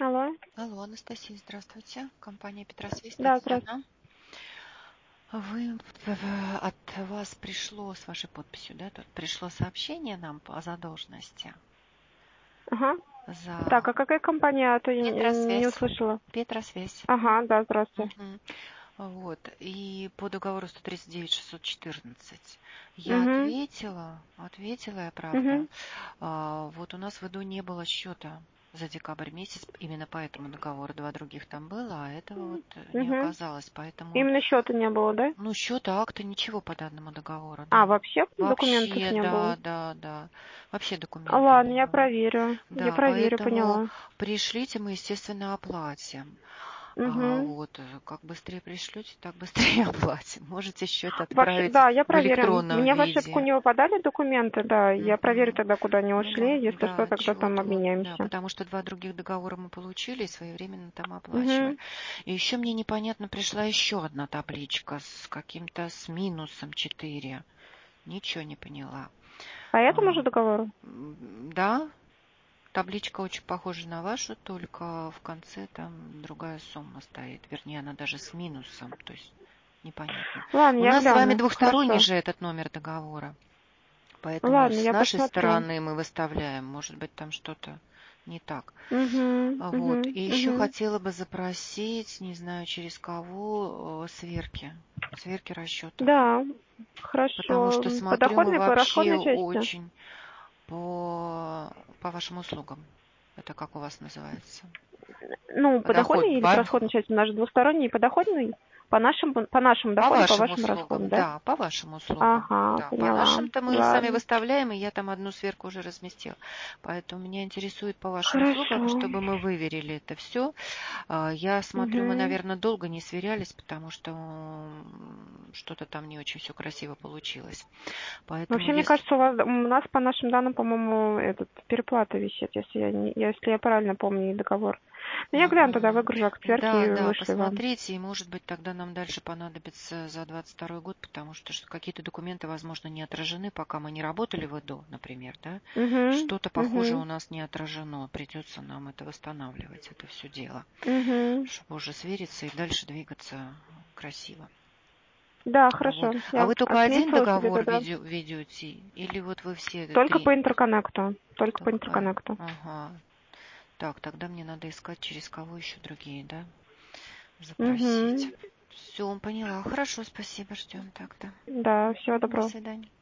Алло. Алло, Анастасия, здравствуйте. Компания Петросвязь, Да, здравствуйте. Татьяна. От вас пришло с вашей подписью, да, тут пришло сообщение нам по задолженности Ага. Так, за а какая компания? А то я не Петросвязь. услышала. Петросвязь. Ага, да, здравствуйте. Мгм. Вот. И по договору 139-614 я Угу. ответила я, правда. Угу. Вот у нас в ИДУ не было счета за декабрь месяц, именно по этому договору. Два других там было, а этого вот не Угу. оказалось. Поэтому, Именно счета не было, да? ну, счета, акта, ничего по данному договору, А, да. вообще документов Вообще, не было? да. Вообще документа Ладно, не я было. проверю. Я Да, проверю, поэтому поняла. пришлите, мы, естественно, оплатим. Угу. Вот, как быстрее пришлете, так быстрее оплатим. Можете счет Вообще, отправить да, я в проверю. электронном Мне в ошибку виде. не выпадали документы, да. Я проверю Мгм. тогда, куда они Ну, ушли. Если что, да, тогда там чего-то вот, да, обменяемся. потому что два других договора мы получили и своевременно там оплачивали. Угу. И еще мне непонятно, пришла еще одна табличка с каким-то, с минусом 4. Ничего не поняла. По этому же А, договору? Да, табличка очень похожа на вашу, только в конце там другая сумма стоит. Вернее, она даже с минусом, то есть непонятно. Ладно, У я нас с вами гляну. двухсторонний Хорошо. же этот номер договора. Поэтому Ладно, с я нашей посмотрю. стороны мы выставляем, может быть, там что-то не так. Угу. Вот. Угу. И еще Угу. хотела бы запросить, не знаю через кого, сверки. Сверки расчетов. Да, Потому хорошо. что По смотрю, мы доходной, по вообще расходной части? очень по вашим услугам. Это как у вас называется? Ну, по Подоход, доходной или по расходной части? У нас же двусторонний по доходной. По нашему По доходу, по вашим вашим расходам, услугам, да? да, по вашим услугам. Ага, Да, по поняла. нашим-то мы сами Ладно. выставляем, и я там одну сверку уже разместила. Поэтому меня интересует по вашим услугам, Хорошо. чтобы мы выверили это все. Я смотрю, мы, Угу. наверное, долго не сверялись, потому что что-то там не очень все красиво получилось. Поэтому Вообще, мне если... кажется, у нас по нашим данным, по-моему, переплата висит, если я правильно помню договор. Ну, я гляну тогда, Мгм. выгружу актерки Да, и да, вышлю вам. посмотрите, и может быть тогда нам дальше понадобится за 22 год, потому что какие-то документы, возможно, не отражены, пока мы не работали в ИДО, например, да. Угу. Что-то похоже Угу. у нас не отражено, придется нам это восстанавливать, это все дело, Угу. чтобы уже свериться и дальше двигаться красиво. Да, Вот. хорошо. А Я вы только один отметила себе договор тогда. ведете, или вот вы все Только три? по интерконнекту. Только по Только, интерконнекту. ага. Так, тогда мне надо искать, через кого еще другие, да, запросить. Угу. Все, поняла. Хорошо, спасибо, ждем тогда. Да, всего До доброго. свидания.